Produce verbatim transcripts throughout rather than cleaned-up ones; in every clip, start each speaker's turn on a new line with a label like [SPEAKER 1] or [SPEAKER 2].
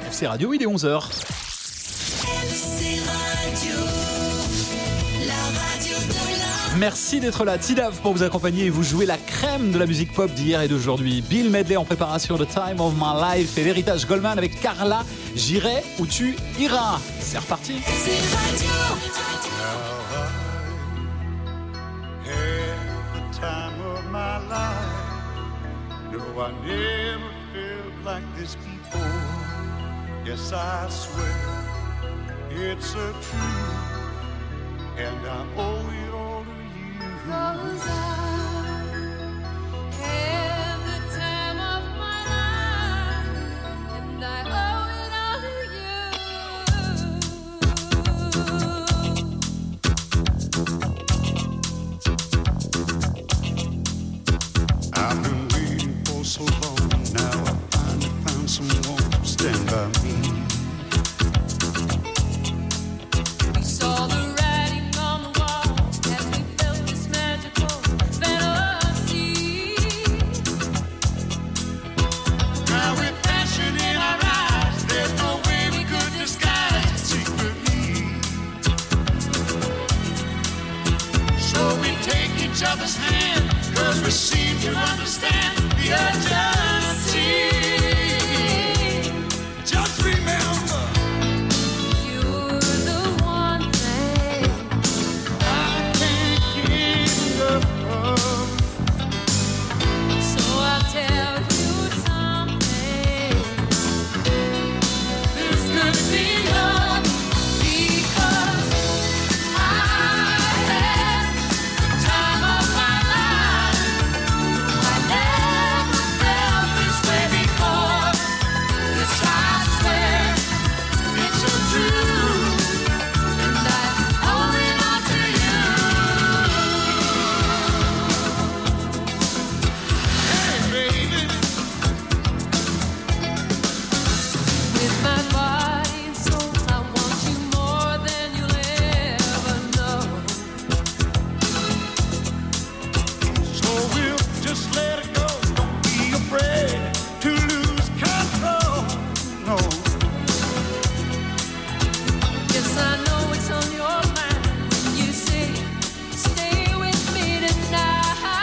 [SPEAKER 1] F C Radio, il est onze heures.
[SPEAKER 2] F C Radio, la radio de la...
[SPEAKER 1] Merci d'être là, T-Dav, pour vous accompagner et vous jouer la crème de la musique pop d'hier et d'aujourd'hui. Bill Medley en préparation de Time of My Life et l'héritage Goldman avec Carla, J'irai où tu iras. C'est reparti.
[SPEAKER 2] F C Radio.
[SPEAKER 3] Time of my life. No, I never felt like this before. Yes, I swear it's a truth, and I owe it all to you.
[SPEAKER 4] 'Cause I had the time of my life, and I owe it all to
[SPEAKER 3] I've been waiting for so long. Now I finally found someone to stand by me.
[SPEAKER 4] We saw the writing on the wall as we felt this magical fantasy.
[SPEAKER 3] Now with passion in our eyes, there's no way we could disguise it secretly. So we take each other's hand, 'cause we seem to understand the urgency. Just remember,
[SPEAKER 4] You're the one thing
[SPEAKER 3] I can't get enough of.
[SPEAKER 4] So I'll tell you something. There's gonna be love because I had the time of my life. I never felt this way before. Yes, I swear it's so true, and I owe it all to you.
[SPEAKER 3] Hey, baby,
[SPEAKER 4] With my body and soul, I want you more than you'll ever know.
[SPEAKER 3] so we'll just let it go. Don't be afraid to lose control. No.
[SPEAKER 4] Yes, I know it's on your mind when you say, stay with me tonight.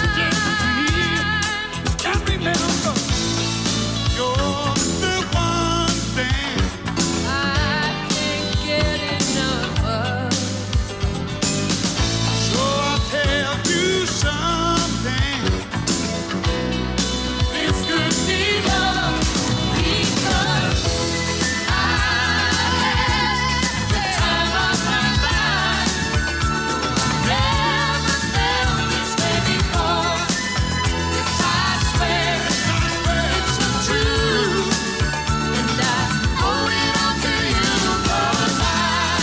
[SPEAKER 3] And remember, you're the one thing
[SPEAKER 4] I can't get enough of.
[SPEAKER 3] so I'll tell you something.
[SPEAKER 4] It's good to be loved because I had the time of my life. Never felt this way before. Yes, I swear it's so true, and I owe it all to you 'cause I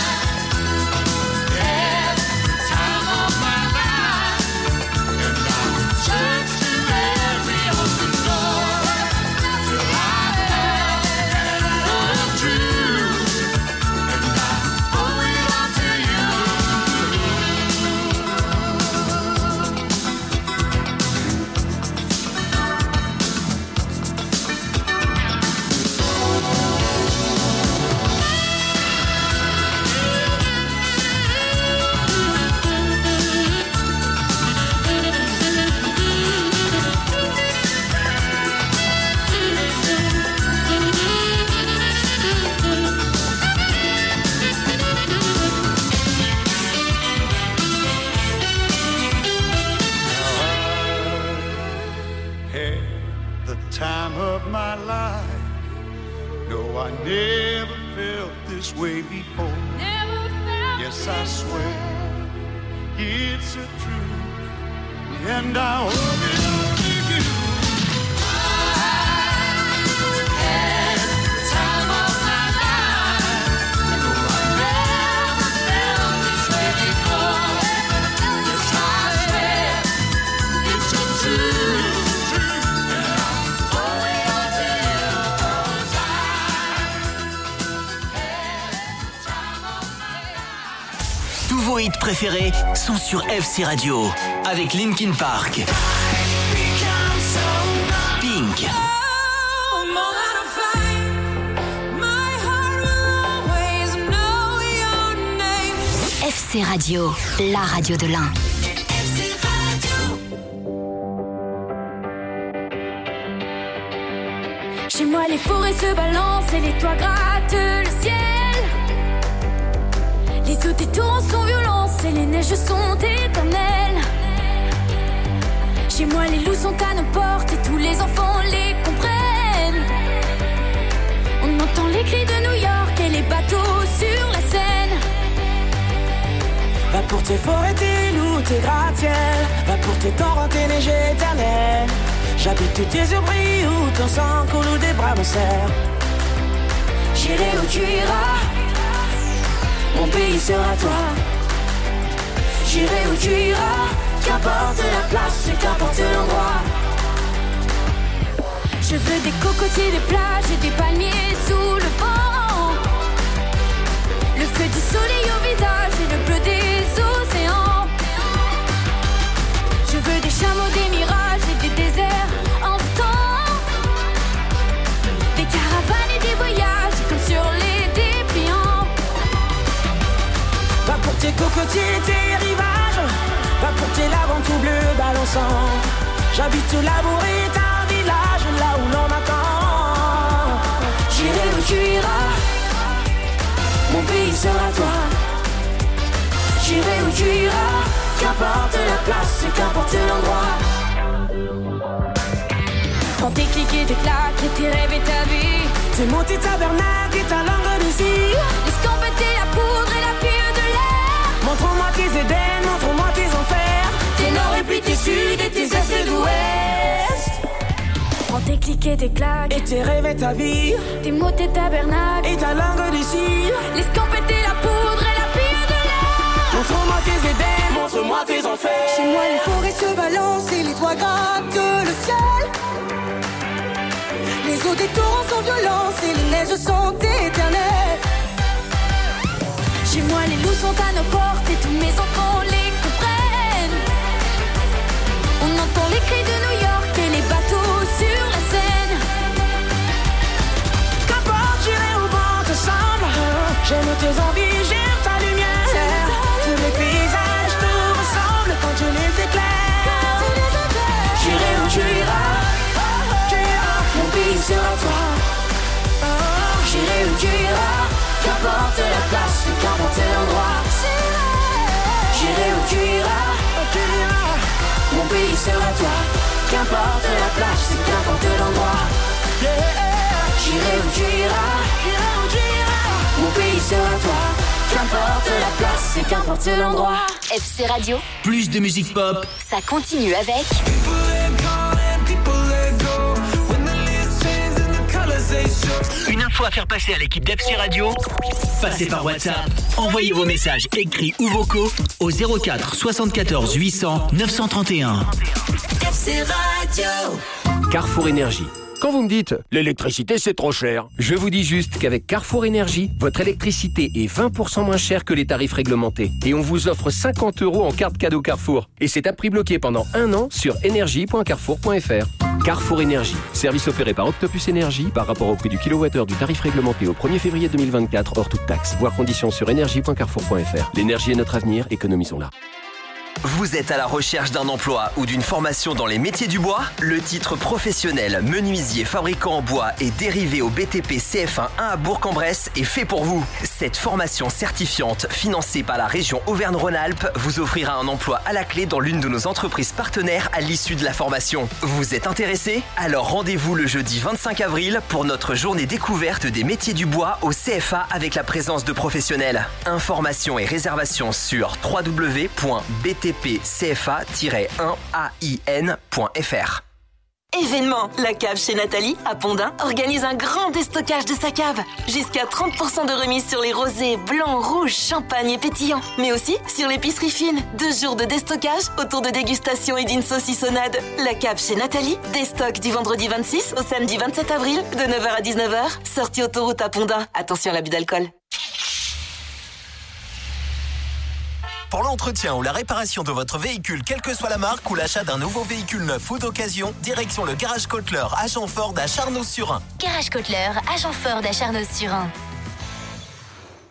[SPEAKER 4] had the time of my life, and I searched through every open door till I found the truth, and I owe it all to you.
[SPEAKER 3] Had the time of my life. No, I never felt this way before.
[SPEAKER 4] Never felt
[SPEAKER 3] Yes, I
[SPEAKER 4] this
[SPEAKER 3] swear
[SPEAKER 4] way.
[SPEAKER 3] it's a truth, and I owe it all to you.
[SPEAKER 4] Had the time of my life. No, I never felt this way before. Yes, I swear it's so true, and I owe it all to you 'cause I had the time of my life.
[SPEAKER 5] Tous vos hits préférés sont sur F C Radio avec Linkin Park, Pink,
[SPEAKER 4] Oh, more than a fight,
[SPEAKER 6] C Radio, la radio de l'Ain.
[SPEAKER 2] F C Radio.
[SPEAKER 4] Chez moi, les forêts se balancent et les toits grattent le ciel. Les eaux des torrents sont violentes et les neiges sont éternelles. Chez moi, les loups sont à nos portes et tous les enfants les comprennent. On entend les cris de New York et les bateaux sur la Seine.
[SPEAKER 7] Va pour tes forêts, tes loups, tes gratte-ciels. Va pour tes torrents, tes neiges éternelles. J'habite où tes yeux brillent, où ton sang coule, où des bras me serrent. J'irai où tu iras, mon pays sera toi. J'irai où tu iras, qu'importe la place et qu'importe l'endroit.
[SPEAKER 4] Je veux des cocotiers, des plages et des palmiers sous le vent. Le feu du soleil au visage et le bleu des océans. Je veux des chameaux, des mirages et des déserts en temps. Des caravanes et des voyages comme sur les dépliants.
[SPEAKER 7] Va pour tes cocotiers, tes rivages. Va pour tes laves en tout bleu balançant. J'habite au labour et un village là où l'on m'attend. J'irai où tu iras, mon pays sera toi. J'irai où tu iras, qu'importe la place et qu'importe l'endroit.
[SPEAKER 4] Quand tes clics et tes claques et tes rêves et ta vie.
[SPEAKER 7] C'est mon petit tabernacle et ta langue d'ici.
[SPEAKER 4] Escampette la poudre et la fille de l'air.
[SPEAKER 7] Montre-moi tes Éden, montre-moi tes enfers.
[SPEAKER 4] Tes nord et puis tes sud et tes est et d'ouest. Prends tes clics et tes claques
[SPEAKER 7] et tes rêves et ta vie.
[SPEAKER 4] Tes mots, tes tabernacles
[SPEAKER 7] et ta langue d'ici.
[SPEAKER 4] L'escampette la poudre et la fille de l'air.
[SPEAKER 7] Montre-moi tes Éden, montre-moi tes enfers.
[SPEAKER 8] Chez moi les forêts se balancent et les toits grattent le ciel. Les eaux des torrents sont violentes et les neiges sont éternelles.
[SPEAKER 4] Chez moi les loups sont à nos portes et tous mes enfants les comprennent. On entend les cris de New York et les bateaux sur la Seine.
[SPEAKER 7] Qu'importe, j'irai où vent te semble. J'aime tes envies, j'aime ta lumière. Tous les paysages te ressemblent quand je les éclaire. J'irai où tu iras, tu iras, mon pays sera toi. J'irai où tu iras, qu'importe la place et qu'importe l'endroit. J'irai où tu iras, tu iras, mon pays sera toi. Qu'importe la place et qu'importe l'endroit. J'irai où tu iras, où tu iras, mon pays sera toi. Qu'importe la place et qu'importe l'endroit.
[SPEAKER 6] F C Radio,
[SPEAKER 5] Plus de musique pop,
[SPEAKER 6] ça continue avec
[SPEAKER 5] une info à faire passer à l'équipe d'F C Radio. Passez par WhatsApp, envoyez vos messages écrits ou vocaux au zéro quatre soixante-quatorze huit cents neuf cent trente et un.
[SPEAKER 2] F C Radio.
[SPEAKER 9] Carrefour Énergie. Quand vous me dites « l'électricité c'est trop cher », je vous dis juste qu'avec Carrefour Énergie, votre électricité est vingt pour cent moins chère que les tarifs réglementés. Et on vous offre cinquante euros en carte cadeau Carrefour. Et c'est à prix bloqué pendant un an sur énergie point carrefour point f r. Carrefour Énergie, service opéré par Octopus Énergie par rapport au prix du kilowattheure du tarif réglementé au premier février deux mille vingt-quatre hors toute taxe. Voir conditions sur énergie point carrefour point f r. L'énergie est notre avenir, économisons-la.
[SPEAKER 5] Vous êtes à la recherche d'un emploi ou d'une formation dans les métiers du bois? Le titre professionnel menuisier fabricant en bois et dérivé au B T P C F un à Bourg-en-Bresse est fait pour vous. Cette formation certifiante, financée par la région Auvergne-Rhône-Alpes, vous offrira un emploi à la clé dans l'une de nos entreprises partenaires à l'issue de la formation. Vous êtes intéressé? Alors rendez-vous le jeudi vingt-cinq avril pour notre journée découverte des métiers du bois au C F A avec la présence de professionnels. Informations et réservations sur w w w point b t p c f a tiret un a i n point f r.
[SPEAKER 10] Événement, la cave chez Nathalie, à Pondin, organise un grand déstockage de sa cave. Jusqu'à trente pour cent de remise sur les rosés, blancs, rouges, champagne et pétillants. Mais aussi sur l'épicerie fine. Deux jours de déstockage autour de dégustation et d'une saucissonnade. La cave chez Nathalie, déstock du vendredi vingt-six au samedi vingt-sept avril, de neuf heures à dix-neuf heures. Sortie autoroute à Pondin. Attention à l'abus d'alcool.
[SPEAKER 11] Pour l'entretien ou la réparation de votre véhicule, quelle que soit la marque, ou l'achat d'un nouveau véhicule neuf ou d'occasion, direction le Garage Kotler à Jeanfort à Charnoz-sur-Ain.
[SPEAKER 6] Garage Kotler à Jeanfort à Charnoz-sur-Ain.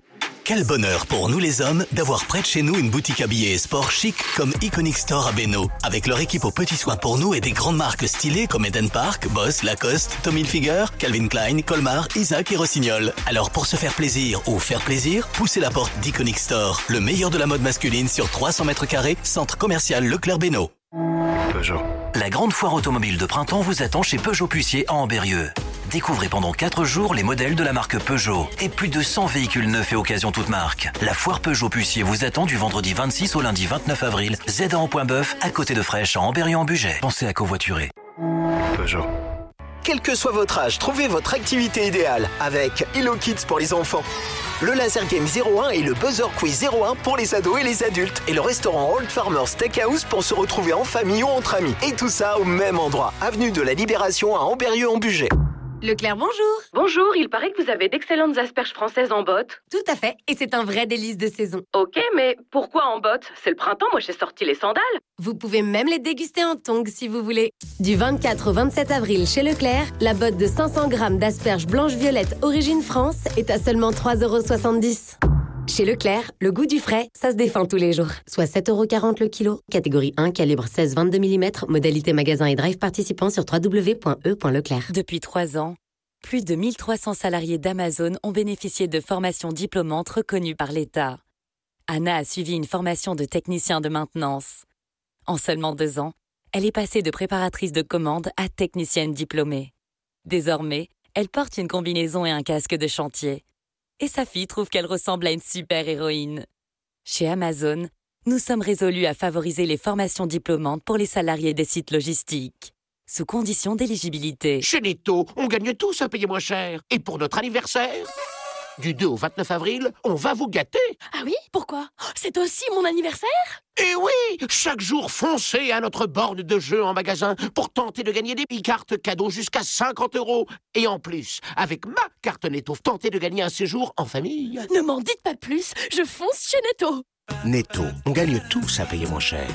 [SPEAKER 11] Quel bonheur pour nous les hommes d'avoir près de chez nous une boutique habillée et sport chic comme Iconic Store à Bénaud. Avec leur équipe aux petits soins pour nous et des grandes marques stylées comme Eden Park, Boss, Lacoste, Tommy Hilfiger, Calvin Klein, Colmar, Isaac et Rossignol. Alors pour se faire plaisir ou faire plaisir, poussez la porte d'Iconic Store. Le meilleur de la mode masculine sur trois cents mètres carrés, centre commercial Leclerc Bénaud.
[SPEAKER 12] Peugeot. La grande foire automobile de printemps vous attend chez Peugeot Pucier à Ambérieux. Découvrez pendant quatre jours les modèles de la marque Peugeot et plus de cent véhicules neufs et occasions toutes marques. La foire Peugeot Pucier vous attend du vendredi vingt-six au lundi vingt-neuf avril, Z en Point Bœuf, à côté de Fraîche, à Ambérieux-en-Bugey. Pensez à covoiturer. Peugeot.
[SPEAKER 11] Quel que soit votre âge, trouvez votre activité idéale avec Hello Kids pour les enfants. Le Laser Game zéro un et le Buzzer Quiz zéro un pour les ados et les adultes. Et le restaurant Old Farmer Steakhouse pour se retrouver en famille ou entre amis. Et tout ça au même endroit. Avenue de la Libération à Ambérieux-en-Bugey.
[SPEAKER 13] Leclerc, bonjour.
[SPEAKER 14] Bonjour, il paraît que vous avez d'excellentes asperges françaises en botte.
[SPEAKER 13] Tout à fait, et c'est un vrai délice de saison.
[SPEAKER 14] Ok, mais pourquoi en botte? C'est le printemps, moi j'ai sorti les sandales.
[SPEAKER 13] Vous pouvez même les déguster en tongs si vous voulez. Du vingt-quatre au vingt-sept avril chez Leclerc, la botte de cinq cents grammes d'asperges blanches-violettes origine France est à seulement trois euros soixante-dix. Chez Leclerc, le goût du frais, ça se défend tous les jours. Soit sept euros quarante le kilo. Catégorie un, calibre seize vingt-deux millimètres. Modalité magasin et drive participant sur w w w point e point leclerc.
[SPEAKER 15] Depuis trois ans, plus de mille trois cents salariés d'Amazon ont bénéficié de formations diplômantes reconnues par l'État. Anna a suivi une formation de technicien de maintenance. En seulement deux ans, elle est passée de préparatrice de commande à technicienne diplômée. Désormais, elle porte une combinaison et un casque de chantier. Et sa fille trouve qu'elle ressemble à une super-héroïne. Chez Amazon, nous sommes résolus à favoriser les formations diplômantes pour les salariés des sites logistiques, sous condition d'éligibilité.
[SPEAKER 16] Chez Netto, on gagne tous à payer moins cher. Et pour notre anniversaire, du deux au vingt-neuf avril, on va vous gâter.
[SPEAKER 17] Ah oui? Pourquoi? C'est aussi mon anniversaire?
[SPEAKER 16] Eh oui! Chaque jour, foncez à notre borne de jeu en magasin pour tenter de gagner des e-cartes cadeaux jusqu'à cinquante euros. Et en plus, avec ma carte Netto, tentez de gagner un séjour en famille.
[SPEAKER 17] Ne m'en dites pas plus, je fonce chez Netto.
[SPEAKER 18] Netto, on gagne tous à payer moins cher.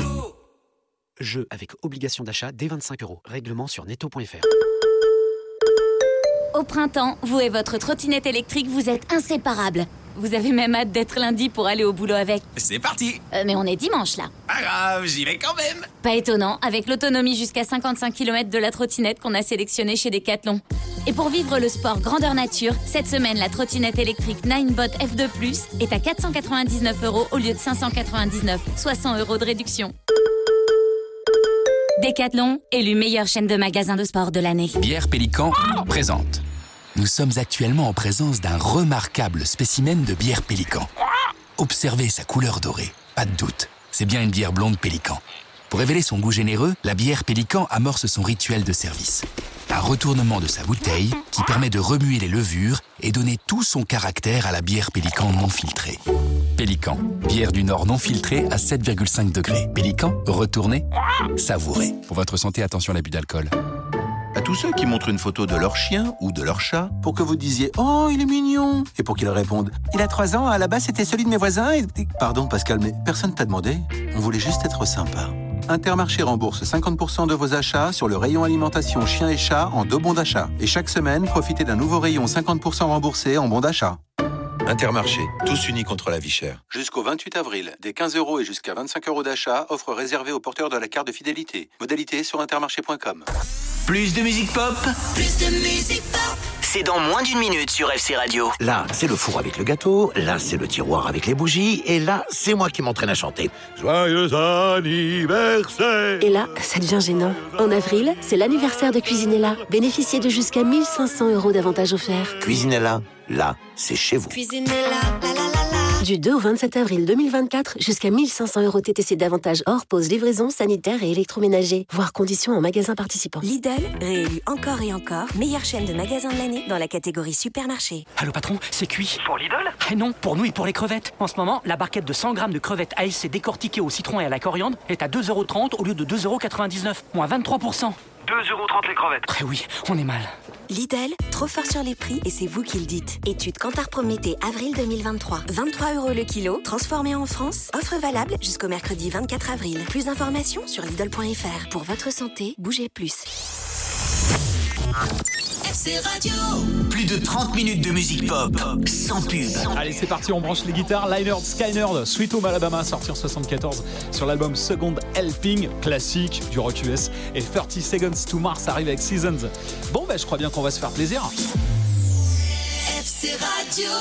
[SPEAKER 19] Jeu avec obligation d'achat dès vingt-cinq euros. Règlement sur netto point f r.
[SPEAKER 20] Au printemps, vous et votre trottinette électrique, vous êtes inséparables. Vous avez même hâte d'être lundi pour aller au boulot avec.
[SPEAKER 21] C'est parti.
[SPEAKER 20] Euh, mais on est dimanche là.
[SPEAKER 21] Pas grave, j'y vais quand même.
[SPEAKER 20] Pas étonnant, avec l'autonomie jusqu'à cinquante-cinq kilomètres de la trottinette qu'on a sélectionnée chez Decathlon. Et pour vivre le sport grandeur nature, cette semaine, la trottinette électrique Ninebot F deux plus est à quatre cent quatre-vingt-dix-neuf euros au lieu de cinq cent quatre-vingt-dix-neuf, soit cent euros de réduction. Decathlon, élu meilleure chaîne de magasins de sport de l'année.
[SPEAKER 22] Bière Pélican présente. Nous sommes actuellement en présence d'un remarquable spécimen de bière Pélican. Observez sa couleur dorée, pas de doute, c'est bien une bière blonde Pélican. Pour révéler son goût généreux, la bière Pélican amorce son rituel de service. Un retournement de sa bouteille qui permet de remuer les levures et donner tout son caractère à la bière Pélican non filtrée. Pélican, bière du Nord non filtrée à sept virgule cinq degrés. Pélican, retournez, savourez. Pour votre santé, attention à l'abus d'alcool.
[SPEAKER 23] À tous ceux qui montrent une photo de leur chien ou de leur chat pour que vous disiez « Oh, il est mignon !» et pour qu'ils répondent « Il a trois ans, à la base c'était celui de mes voisins et... » Pardon Pascal, mais personne t'a demandé. On voulait juste être sympa. Intermarché rembourse cinquante pour cent de vos achats sur le rayon alimentation chien et chat en deux bons d'achat. Et chaque semaine, profitez d'un nouveau rayon cinquante pour cent remboursé en bons d'achat.
[SPEAKER 24] Intermarché, tous unis contre la vie chère.
[SPEAKER 23] Jusqu'au vingt-huit avril, des quinze euros et jusqu'à vingt-cinq euros d'achat, offre réservée aux porteurs de la carte de fidélité. Modalité sur intermarché point com.
[SPEAKER 5] Plus de musique pop,
[SPEAKER 2] Plus de musique pop.
[SPEAKER 5] c'est dans moins d'une minute sur F C Radio.
[SPEAKER 18] Là, c'est le four avec le gâteau, là, c'est le tiroir avec les bougies, et là, c'est moi qui m'entraîne à chanter.
[SPEAKER 3] Joyeux anniversaire.
[SPEAKER 25] Et là, ça devient gênant. En avril, c'est l'anniversaire de Cuisinella. Bénéficiez de jusqu'à mille cinq cents euros d'avantages offerts.
[SPEAKER 18] Cuisinella, là, c'est chez vous.
[SPEAKER 25] Cuisinella, la la la la. Du deux au vingt-sept avril deux mille vingt-quatre, jusqu'à mille cinq cents euros T T C d'avantages hors pause livraison, sanitaire et électroménager. Voir conditions en magasin participant.
[SPEAKER 26] Lidl, réélu encore et encore, meilleure chaîne de magasins de l'année dans la catégorie supermarché.
[SPEAKER 27] Allô patron, c'est cuit.
[SPEAKER 28] Pour Lidl?
[SPEAKER 27] Eh non, pour nous et pour les crevettes. En ce moment, la barquette de cent grammes de crevettes A S C décortiquées au citron et à la coriandre est à deux euros trente au lieu de deux euros quatre-vingt-dix-neuf, moins vingt-trois pour cent.
[SPEAKER 28] deux euros trente les crevettes.
[SPEAKER 27] Eh oui, on est mal.
[SPEAKER 26] Lidl, trop fort sur les prix et c'est vous qui le dites. Étude Kantar Prométhée avril deux mille vingt-trois. vingt-trois euros le kilo, transformé en France. Offre valable jusqu'au mercredi vingt-quatre avril. Plus d'informations sur Lidl point F R. Pour votre santé, bougez plus.
[SPEAKER 2] F C Radio.
[SPEAKER 11] Plus de trente minutes de musique pop, sans pub.
[SPEAKER 1] Allez, c'est parti, on branche les guitares. Lynyrd Skynyrd, Sweet Home Alabama, sorti en soixante-quatorze sur l'album Second Helping, classique du rock U S. Et thirty Seconds to Mars arrive avec Seasons. Bon, bah, je crois bien qu'on va se faire plaisir.
[SPEAKER 2] F C Radio.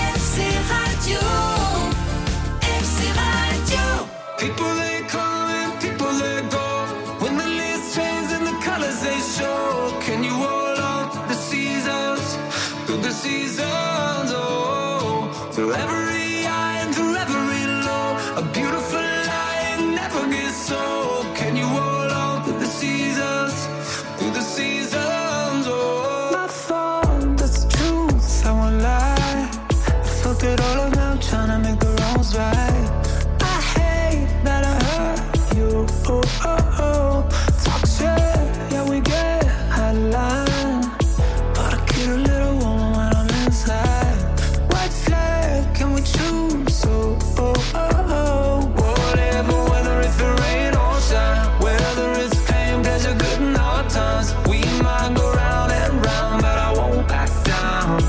[SPEAKER 2] People they calling
[SPEAKER 4] people let go. When the leaves change and the colors they show, can you hold on through the seasons, through the seasons, oh, through every high and through every low, a beautiful light never gets old. Can you hold on through the seasons, through the seasons, oh. My fault, that's the truth, I won't lie. I fuck it all up now, trying to make the wrongs right. I hate that I hurt you, oh, oh, oh. Talk shit, yeah, we get out of line, but I get a little warm when I'm inside. White flag, can we choose, oh, oh, oh, oh. Whatever, whether it's the rain or shine, whether it's pain, pleasure, good and hard times, we might go round and round, but I won't back down.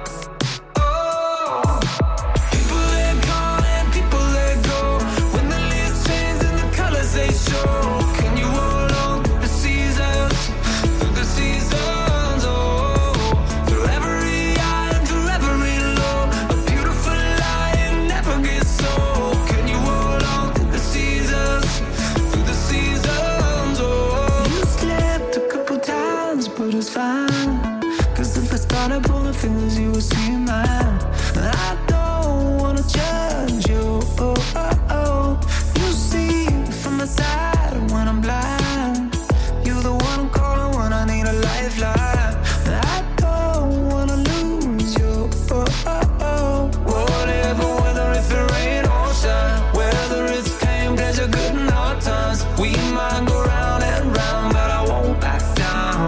[SPEAKER 4] Oh, people let go and people let go. When the leaves change and the colors they show, can you hold on through the seasons, through the seasons, oh, through every high and through every low, a beautiful light never gets old. Can you hold on through the seasons, through the seasons, oh. You slipped a couple times, but it's fine, 'cause if I started pulling fingers, you would see mine. I don't wanna judge you, oh, oh, oh. You see from the side when I'm blind. You're the one I'm calling when I need a lifeline. I don't wanna lose you, oh, oh, oh. Whatever, whether it's the rain or shine, whether it's pain, pleasure, good and hard times, we might go round and round, but I won't back down.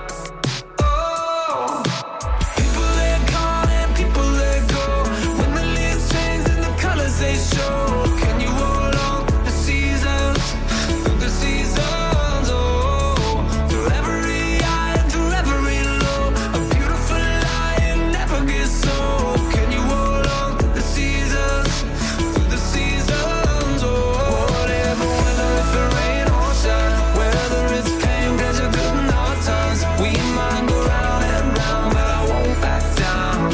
[SPEAKER 4] Oh, people let go and people let go. When the leaves change and the colors they show, can you hold on through the seasons, through the seasons, oh, through every high and through every low, a beautiful light never gets old. Can you hold on through the seasons, through the seasons, oh, whatever, whether it's the rain or shine, whether it's pain, pleasure, good and hard times, we might go round and round, but I won't back down.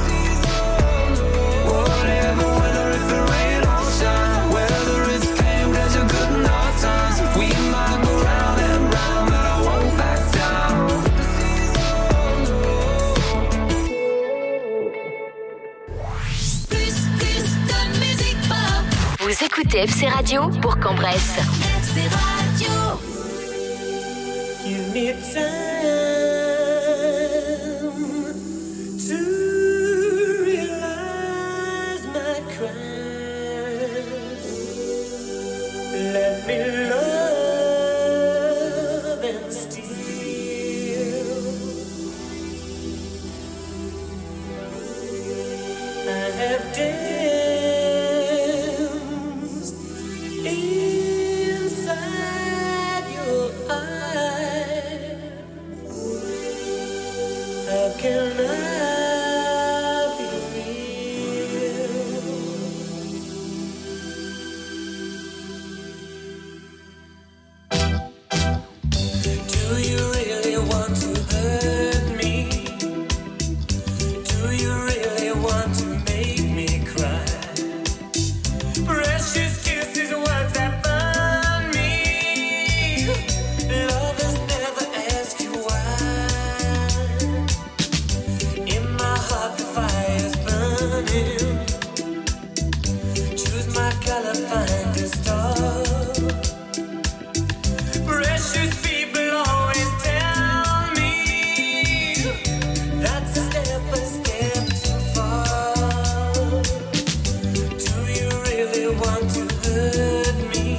[SPEAKER 4] Whatever, whether it's the rain or shine, whether it's pain, pleasure, good and hard times, we might go round and round, but I won't back down.
[SPEAKER 2] Plus, plus de musique pop.
[SPEAKER 13] Vous écoutez F C Radio pour Cambrai-S.
[SPEAKER 2] F C Radio.
[SPEAKER 4] Give me time to realize my crime. Let me love and steal. I have danced inside your eyes. How can I be real? Do you really want to hurt me? Do you really want to make me cry? Precious kisses, words that burn me. Lovers never ask you why. In my heart the fire's burning. Choose my color, find a star. Precious people always tell me that's a step, a step too far. Do you really want to hurt me?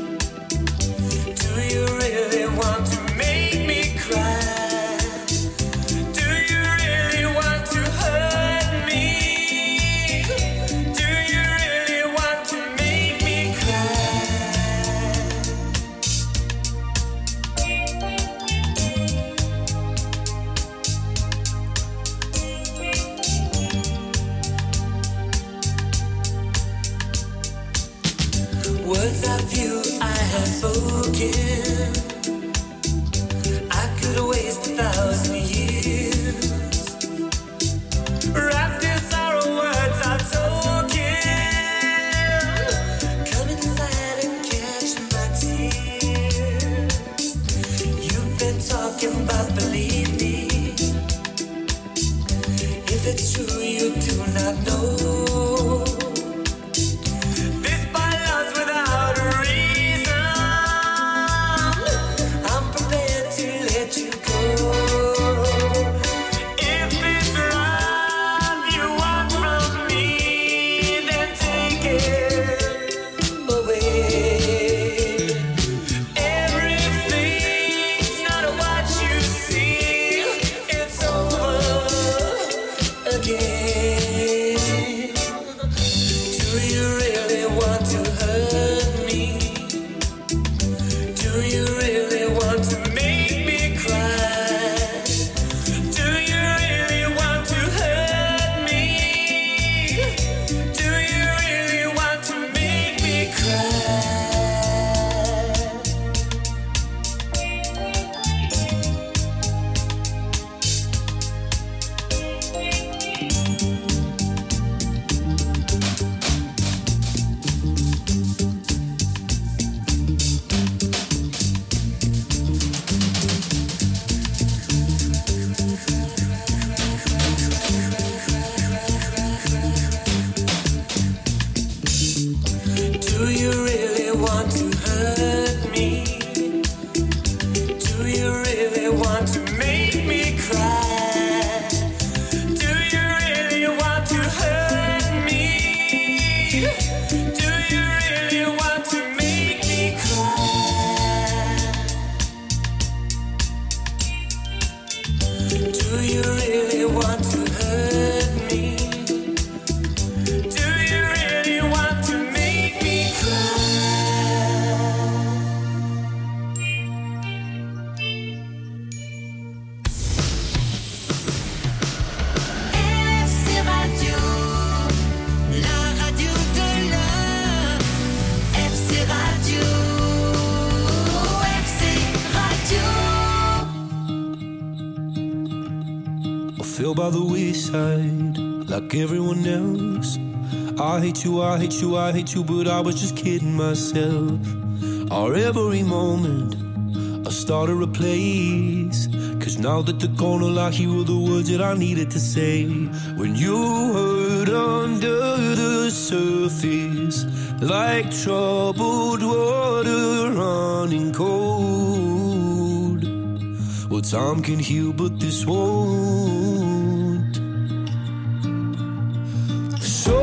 [SPEAKER 4] Do you really want to make me cry? Do you really want to hurt me? Do you really want to make me cry? Words of you I have spoken, I could waste a thousand years. Wrapped in sorrow, words are token. Come inside and catch my tears. talking, but believe me, if it's true, you do not know. This by love's without a reason. I'm prepared to let you go. If it's love you want from me, then take it away. Everything's not what you see. It's over again. Do you really want to hurt me? Do you really want to make me cry? Do you really want to hurt me? Do you really want to make me cry? Do you really want to hurt me? Do you really want to make me cry? Do you really want to hurt me? Do you really want to make me cry? Do you really want to hurt me? Do you really want to make me cry?
[SPEAKER 2] F C Radio, la radio de l'heure. F C Radio, F C Radio.
[SPEAKER 6] I fell by the wayside like everyone else. I hate you, I hate you, I hate you, but I was just kidding myself. Our every moment I started a place. Cause now that they're gone, all I hear were the words that I needed to say. When you hurt under the surface, like troubled water running cold. Well, time can heal, but this won't. So,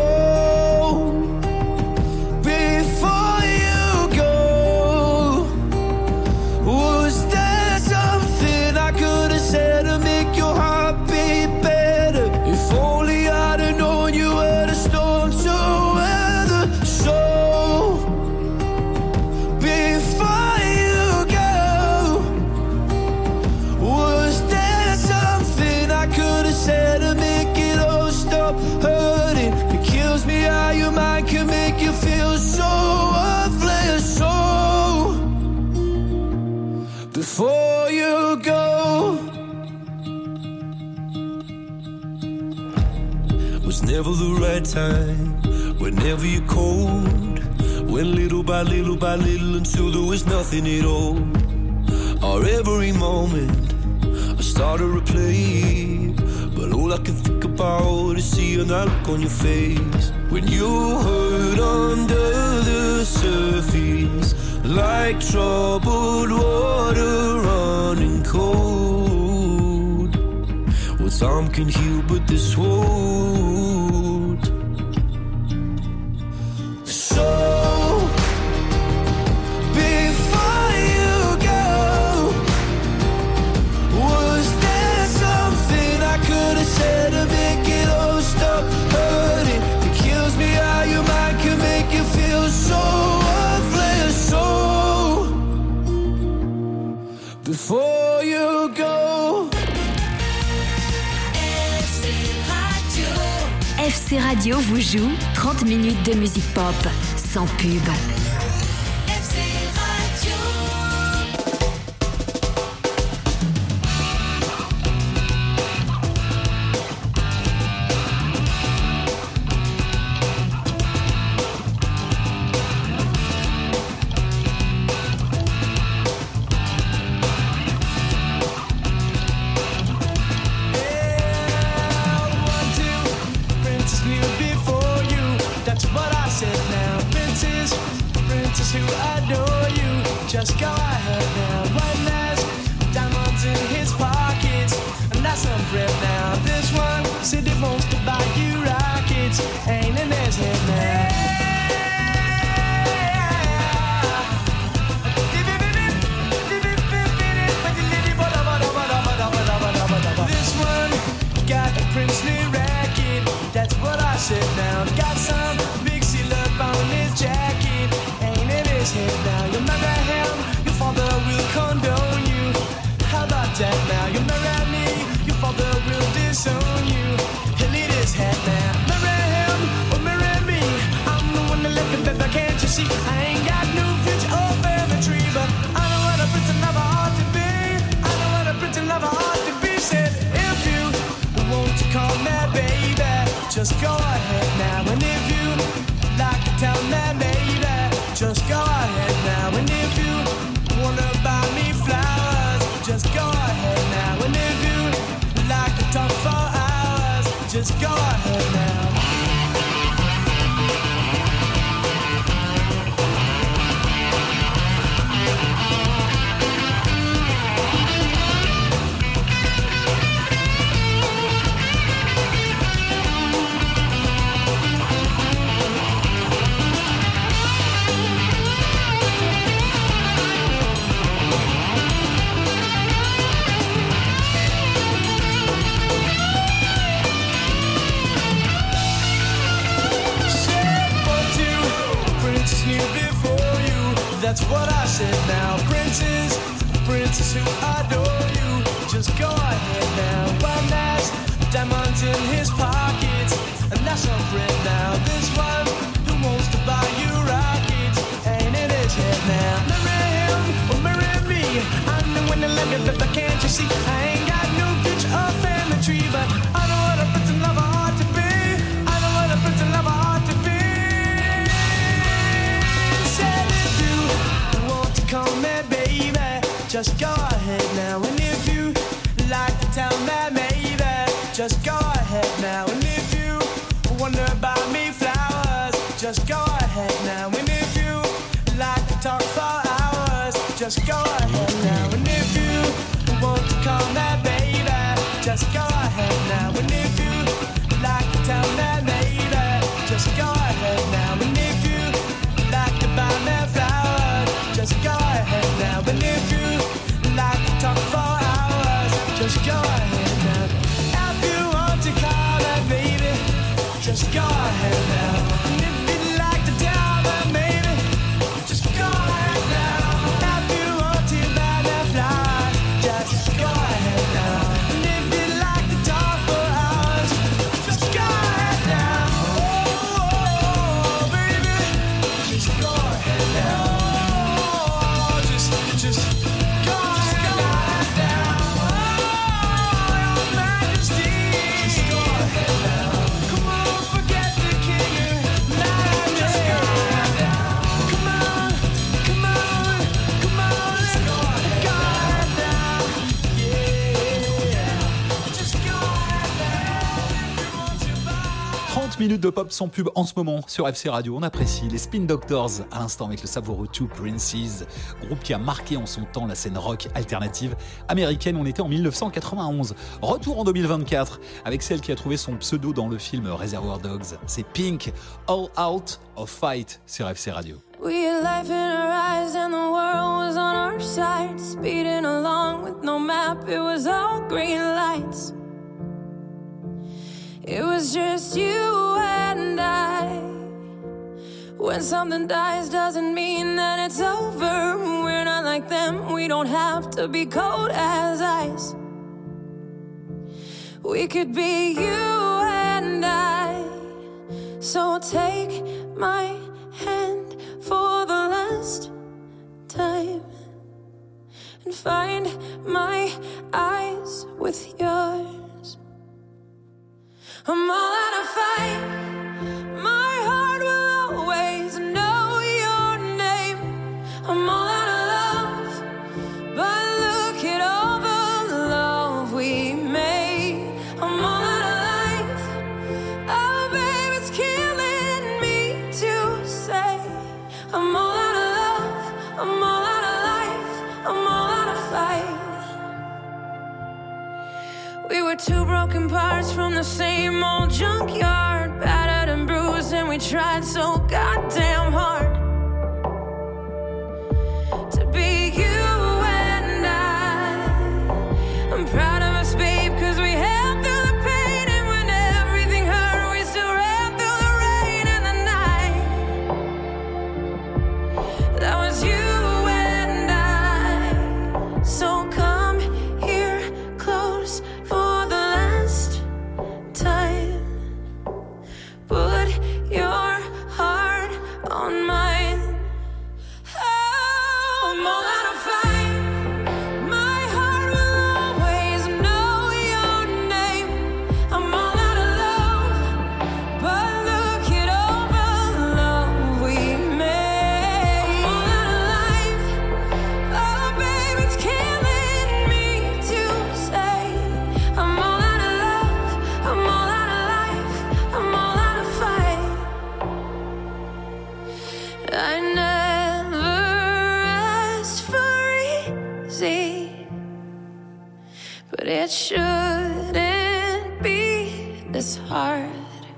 [SPEAKER 6] before you go, was there something I could have said to make your heart beat better? If only I'd have known you were the storm to weather. So, before you go, was there something I could have said to make it all stop hurting? It kills me how your mind can make you feel so worthless. So, before you go, was never the right time. Whenever you're cold, went little by little by little until there was nothing at all. Our every moment I started to play, but all I can think about is seeing that look on your face. When you hurt under the surface, like troubled water running cold. Well, time can heal, but this won't. So, before you go, was there something I could have said to make it all stop hurting? It kills me how your mind can make you feel so worthless. So, before you go.
[SPEAKER 2] F C Radio.
[SPEAKER 7] F C Radio vous joue trente minutes de musique pop, sans pub.
[SPEAKER 2] F C Radio.
[SPEAKER 4] princess who adore you. Just go ahead now. When there's diamonds in his pockets, and that's some bread now. This one said he wants to buy you rockets, ain't in his head now. This one got a princely racket, that's what I said now. Got some big seal up on his jacket, ain't in his head now. You marry him, your father will condone you. How about that now? You marry me, your father will disown you. He'll eat his head now. Marry him or marry me, I'm the one that left the baby, can't you see? I ain't got no future or family tree, but I know what a prince and lover ought to be. I know what a prince and lover ought to be. Said if you want to call me baby, just go ahead now. And if you like to tell me baby, just go ahead now. And if you wanna buy me flowers, just go ahead now. And if you like to talk for hours, just go ahead now. That's what I said now. Princes, princess who adore you. Just go ahead now. One has diamonds in his pockets, and that's some bread now. This one who wants to buy you rockets, ain't in his head now. Marry him or marry me, I'm the one that love you, but can't you see? I ain't got no future or family tree, but I know what a prince and lover ought to be. I know what a prince and lover ought to be. Said if you want to call me baby, just go ahead now. And if you like to tell me maybe, just go ahead now. And if you wonder about me flowers, just go ahead now. And if you like to talk for hours, just go ahead now. And if you want to call me baby, just go ahead now. And if you like to tell me maybe, just go ahead now. And if you like to buy me flowers, just go ahead now. And if you like to talk for hours, just go ahead now. If you want to call me baby, just go ahead now. And if you like to tell me maybe, just go ahead now. If you want to buy me flowers, just go ahead now. And if you like to talk for hours, just go ahead now. Oh, oh, baby, just go ahead now. Oh, just, just go ahead now. Oh, your majesty, just go ahead now. Come on, forget the king. Now just go ahead now. Come on, come on, come on, just go ahead now. Yeah, just go ahead now. If you want to buy.
[SPEAKER 1] trente minutes de pop sans pub en ce moment sur F C Radio. On apprécie les Spin Doctors à l'instant avec le savoureux Two Princes, groupe qui a marqué en son temps la scène rock alternative américaine. On était en dix-neuf cent quatre-vingt-onze. Retour en deux mille vingt-quatre avec celle qui a trouvé son pseudo dans le film Reservoir Dogs. C'est Pink, All Out of Fight sur F C Radio.
[SPEAKER 8] We had life in our eyes and the world was on our side. Speeding along with no map, it was all green lights. It was just you and I. When something dies doesn't mean that it's over. We're not like them, we don't have to be cold as ice. We could be you and I. So take my hand for the last time and find my eyes with yours. I'm all out of fight. My heart will always know your name. I'm all out of love, but look at all the love we made. I'm all out of life. Oh, baby, it's killing me to say I'm all out of love. two broken parts from the same old junkyard, battered and bruised, and we tried so goddamn hard to be you and I. I'm proud of us, babe, cause we held through the pain, and when everything hurt, we still ran through the rain and the night. That was you and I. So come here close for the last time. Put your heart on mine. Oh, I'm all out of fight. My heart will always know your name. I'm all out of love, but look at all the love we made. I'm all out of life. Oh, babe, it's killing me to say. I'm all out of love. I'm all out of life. I'm all out of fight. I never asked for easy, but it shouldn't be this hard.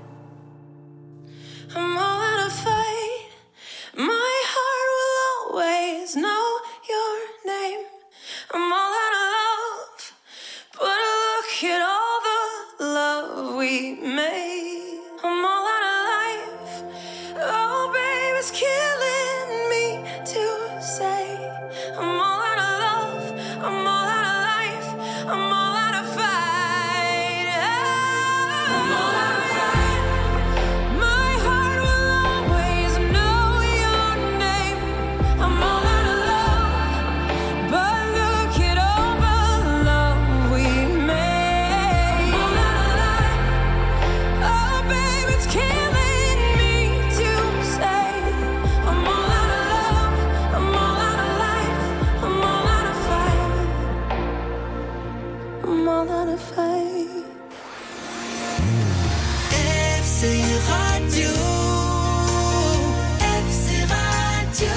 [SPEAKER 8] I'm all out of fight. My heart will always know your name. I'm all out of love, but look at all the love we made. I'm all out of life. Oh, babe, it's killing me to say. I'm all out of love. I'm all out of life. I'm all out of fight. I'm all out of fight. My heart will always know your name. I'm all out of love, but look at all the love we made. I'm all out of life. Oh, babe, it's killing me to say. I'm all out of love. I'm all out of life. I'm all out of fight. I'm all out of fight.
[SPEAKER 2] F C Radio. F C Radio.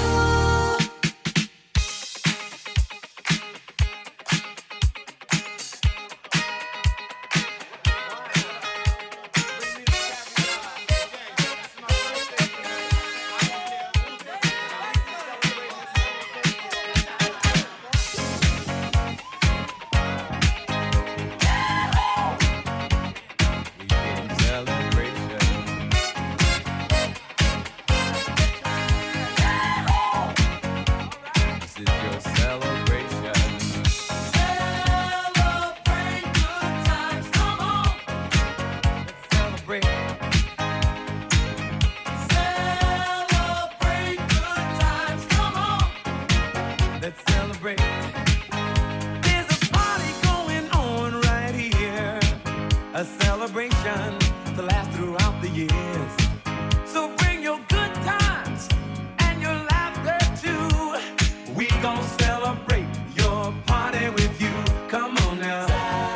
[SPEAKER 6] Let's celebrate. There's a party going on right here, a celebration to last throughout the years. So bring your good times and your laughter too. We gon' celebrate your party with you. Come on now.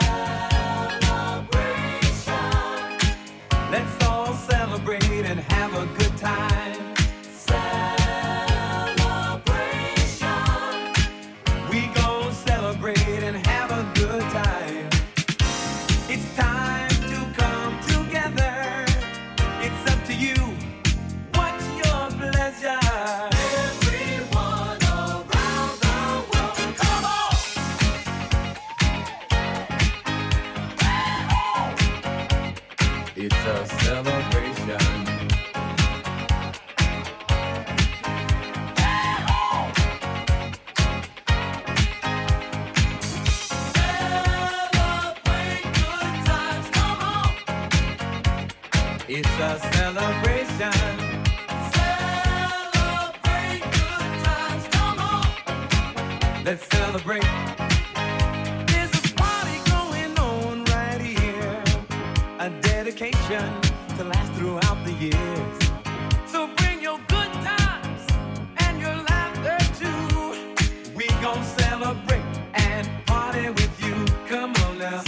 [SPEAKER 6] Celebration. Let's all celebrate and have a good time. We gon' celebrate and have a good time. It's time to come together. It's up to you. What's your pleasure? Everyone around the world, come on! It's a celebration. It's a celebration. Celebrate good times, come on. Let's celebrate. There's a party going on right here, a dedication to last throughout the years. So bring your good times and your laughter too. We gon' celebrate and party with you. Come on now.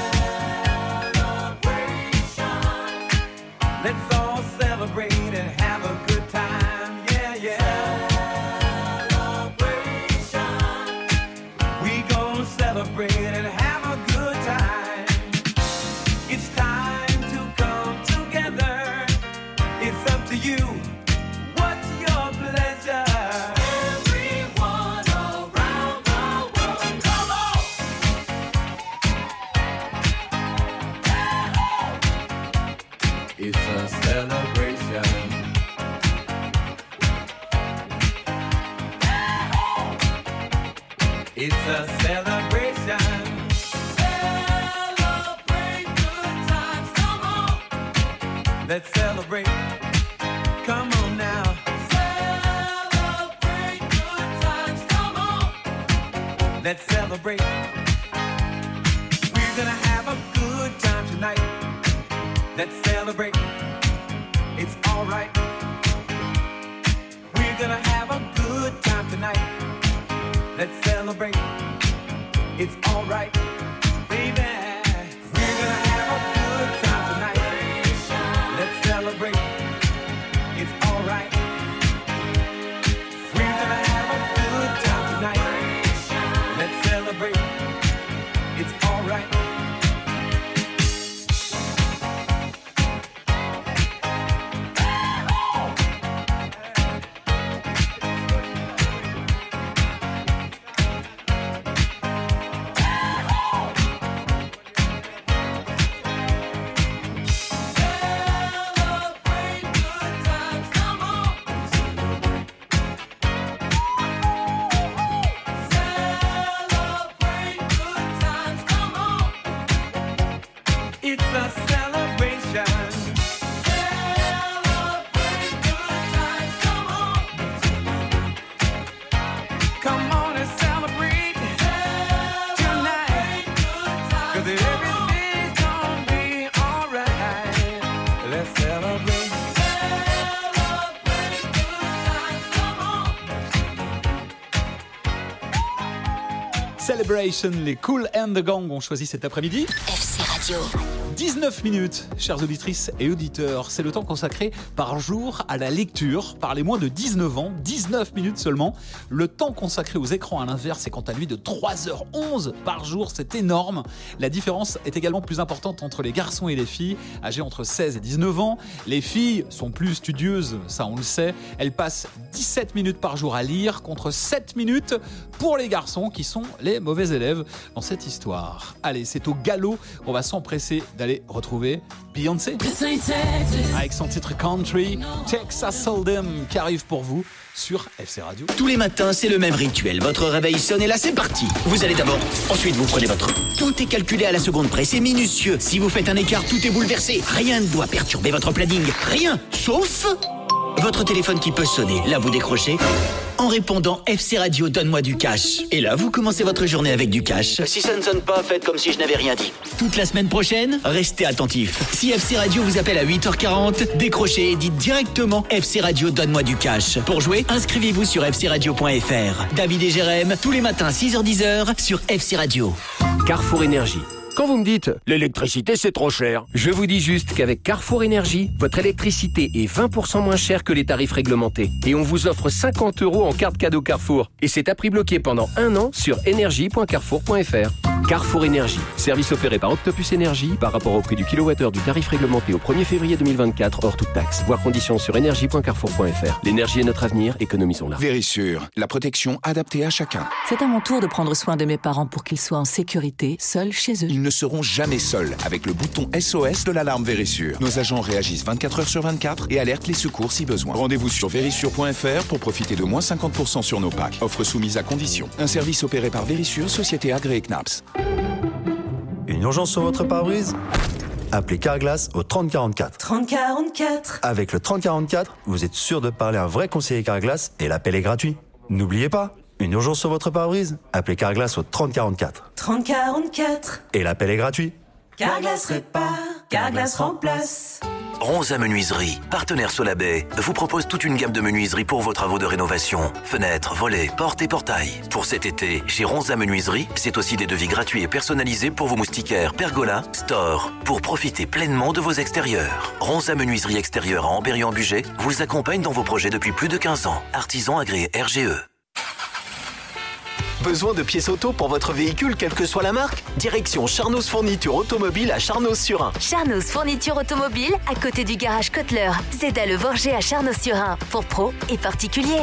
[SPEAKER 6] Let's all celebrate and have a good time, yeah, yeah. Celebration. We gon' celebrate and have a good time.
[SPEAKER 4] It's a celebration. Celebrate good times, come on. Let's celebrate. Come on now. Celebrate good times, come on. Let's celebrate. We're gonna have a good time tonight. Let's celebrate. It's alright. We're gonna have a good time tonight. Let's celebrate. It's alright, baby. We're gonna have a good time tonight. Let's celebrate. It's alright. We're gonna have a good time tonight. Let's celebrate. It's alright. It's a celebration. Celebrate good times, come on. Come on and celebrate tonight. Cause everything's gonna be alright. Let's celebrate. Celebrate good times, come on.
[SPEAKER 1] Celebration, les Cool and the Gang ont choisi cet après-midi.
[SPEAKER 7] F C Radio.
[SPEAKER 1] dix-neuf minutes, chères auditrices et auditeurs, c'est le temps consacré par jour à la lecture par les moins de dix-neuf ans, dix-neuf minutes seulement. Le temps consacré aux écrans à l'inverse est quant à lui de trois heures onze par jour, c'est énorme. La différence est également plus importante entre les garçons et les filles, âgés entre seize et dix-neuf ans. Les filles sont plus studieuses, ça on le sait, elles passent dix-sept minutes par jour à lire contre sept minutes pour les garçons qui sont les mauvais élèves dans cette histoire. Allez, c'est au galop qu'on va s'empresser d'aller retrouver Beyoncé avec son titre Country, Texas Hold'em qui arrive pour vous sur F C Radio.
[SPEAKER 11] Tous les matins, c'est le même rituel. Votre réveil sonne et là, c'est parti. Vous allez d'abord, ensuite vous prenez votre... Tout est calculé à la seconde près, c'est minutieux. Si vous faites un écart, tout est bouleversé. Rien ne doit perturber votre planning. Rien, sauf... votre téléphone qui peut sonner. Là, vous décrochez en répondant F C Radio, donne-moi du cash. Et là, vous commencez votre journée avec du cash. Si ça ne sonne pas, faites comme si je n'avais rien dit. Toute la semaine prochaine, restez attentifs. Si F C Radio vous appelle à huit heures quarante, décrochez et dites directement F C Radio, donne-moi du cash. Pour jouer, inscrivez-vous sur f c radio point f r. David et Jérém, tous les matins six heures dix sur F C Radio.
[SPEAKER 9] Carrefour Énergie. Quand vous me dites « l'électricité c'est trop cher », je vous dis juste qu'avec Carrefour Énergie, votre électricité est vingt pour cent moins chère que les tarifs réglementés. Et on vous offre cinquante euros en carte cadeau Carrefour. Et c'est à prix bloqué pendant un an sur énergie point carrefour point f r. Carrefour Énergie, service opéré par Octopus Énergie par rapport au prix du kilowattheure du tarif réglementé au premier février deux mille vingt-quatre hors toute taxe. Voir conditions sur énergie point carrefour point f r. L'énergie est notre avenir, économisons-la.
[SPEAKER 10] Vérissure, la protection adaptée à chacun.
[SPEAKER 12] C'est à mon tour de prendre soin de mes parents pour qu'ils soient en sécurité, seuls chez eux.
[SPEAKER 10] Ils ne seront jamais seuls avec le bouton S O S de l'alarme Vérissure. Nos agents réagissent vingt-quatre heures sur vingt-quatre et alertent les secours si besoin. Rendez-vous sur vérissure point f r pour profiter de moins cinquante pour cent sur nos packs. Offre soumise à condition. Un service opéré par Vérissure, société agréée C N A P S.
[SPEAKER 14] Une urgence sur votre pare-brise ? Appelez Carglass au trente quarante-quatre.
[SPEAKER 2] trente quarante-quatre.
[SPEAKER 14] Avec le trente quarante-quatre, vous êtes sûr de parler à un vrai conseiller Carglass et l'appel est gratuit. N'oubliez pas, une urgence sur votre pare-brise ? Appelez Carglass au trente quarante-quatre.
[SPEAKER 2] trente quarante-quatre.
[SPEAKER 14] Et l'appel est gratuit.
[SPEAKER 2] Carglass répare, Carglass remplace.
[SPEAKER 15] Ronza Menuiserie, partenaire Solabay, vous propose toute une gamme de menuiseries pour vos travaux de rénovation. Fenêtres, volets, portes et portails. Pour cet été, chez Ronza Menuiserie, c'est aussi des devis gratuits et personnalisés pour vos moustiquaires, pergolas, stores, pour profiter pleinement de vos extérieurs. Ronza Menuiserie extérieure à Ambérieu-en-Bugey vous accompagne dans vos projets depuis plus de quinze ans. Artisan agréé R G E.
[SPEAKER 11] Besoin de pièces auto pour votre véhicule, quelle que soit la marque ? Direction Charnos Fourniture Automobile à Charnos-sur-Ain.
[SPEAKER 7] Charnos Fourniture Automobile, à côté du garage Kotler. C'est à Le Vorger à Charnos-sur-Ain, pour pros et particuliers.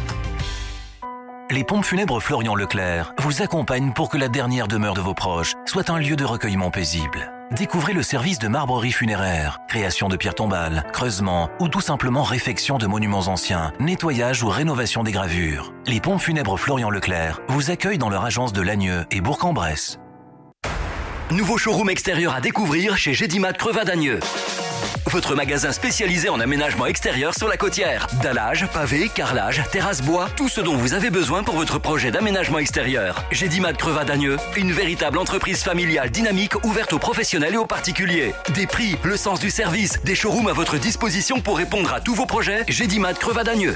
[SPEAKER 15] Les pompes funèbres Florian Leclerc vous accompagnent pour que la dernière demeure de vos proches soit un lieu de recueillement paisible. Découvrez le service de marbrerie funéraire, création de pierres tombales, creusement ou tout simplement réfection de monuments anciens, nettoyage ou rénovation des gravures. Les pompes funèbres Florian Leclerc vous accueillent dans leur agence de Lagneux et Bourg-en-Bresse.
[SPEAKER 16] Nouveau showroom extérieur à découvrir chez Gédimat Crevas-Dagneux. Votre magasin spécialisé en aménagement extérieur sur la Côtière. Dallage, pavé, carrelage, terrasse bois, tout ce dont vous avez besoin pour votre projet d'aménagement extérieur. Gédimat Crevas-Dagneux, une véritable entreprise familiale dynamique ouverte aux professionnels et aux particuliers. Des prix, le sens du service, des showrooms à votre disposition pour répondre à tous vos projets. Gédimat Crevas-Dagneux.